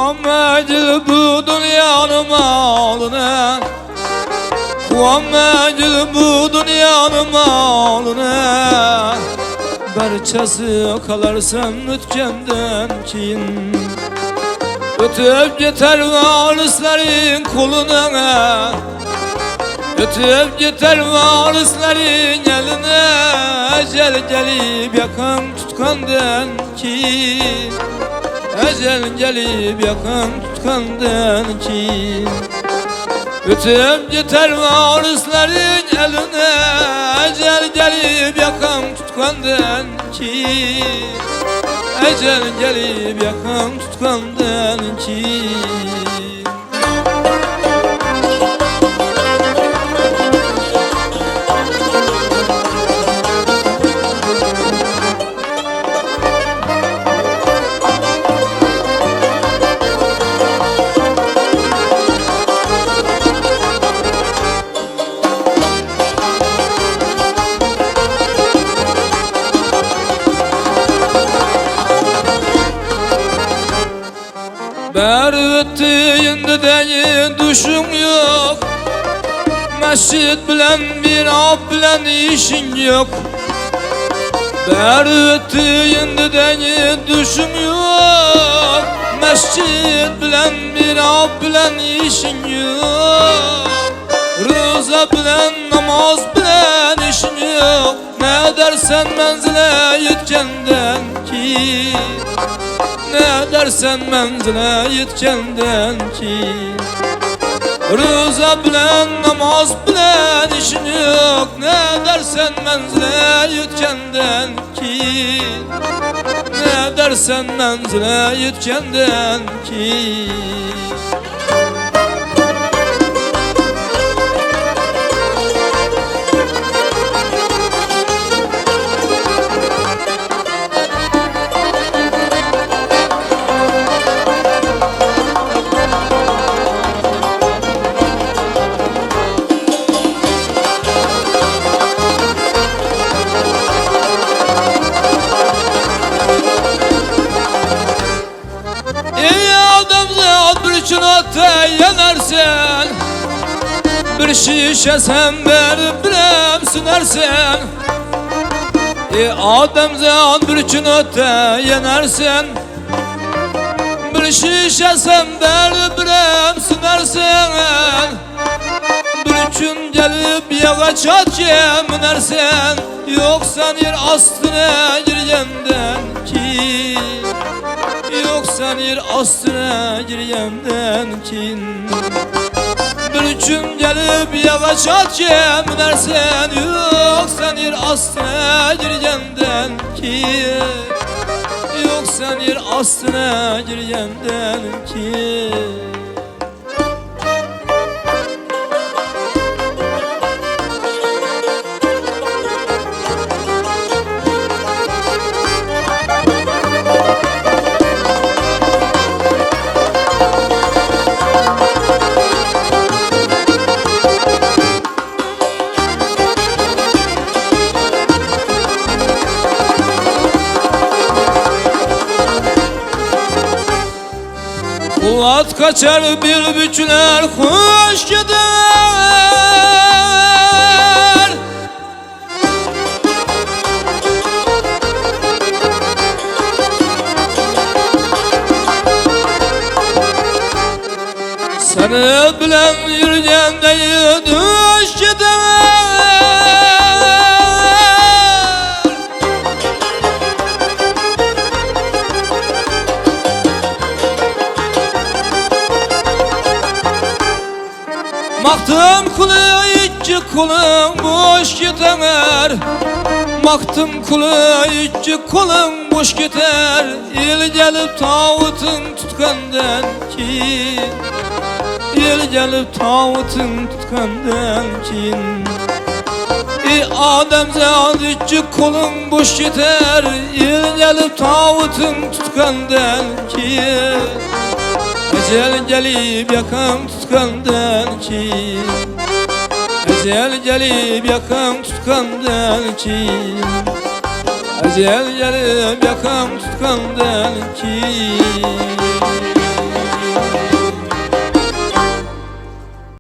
Muhammed'il bu dünyanın malına, Muhammed'il bu dünyanın malına, barçası kalarsan ötkenden keyin. Ötüp gider varislerin koluna, ötüp gider varislerin eline, ecel gelip yakın tutkandan keyin. Ecel gelip yakın tutkandan keyin. Ötüp gider varislerin eline, ecel gelip yakın tutkandan keyin. Ecel gelip yakın tutkandan keyin. Bervettiğinde de düşün yok, mescid bilen bir ab bilen işin yok. Bervettiğinde de düşün yok, mescid bilen bir ab bilen işin yok. Rıza bilen namaz bilen işin yok. Ne dersen menzile yetkenden ki, ne dersen menzile yetkenden ki. Rıza bilen namaz bilen işin yok. Ne dersen menzile yetkenden ki, ne dersen menzile yetkenden ki. Çınata yanarsan, bir şişe sen verip bilem sünersen. Ademzat bir çınata yanarsan, bir şişe sen verip bilem sünersen. Bir gün gelip yağaç atya minersen, yoksa yer astına girgenden ki, yoksa yer astına girgenden kin. Bir gün gelip yavaş atya minersen, yoksa yer astına girgenden kin, yoksa yer astına girgenden kin. Kulat kaçar bülbüçler hoş gider. Seni bilen yürüyende düş gider. Maktım kulu iki kulun boş gider. Maktım kulu iki kulun boş gider. İl gelip tağutun tutkandan ki, İl gelip tağutun tutkandan kin. Ademzat iki kulun boş gider. İl gelip tağutun tutkandan ki, ecel gelip yakın tutkandan ki, ecel gelip yakın tutkandan ki, ecel gelip yakın tutkandan ki.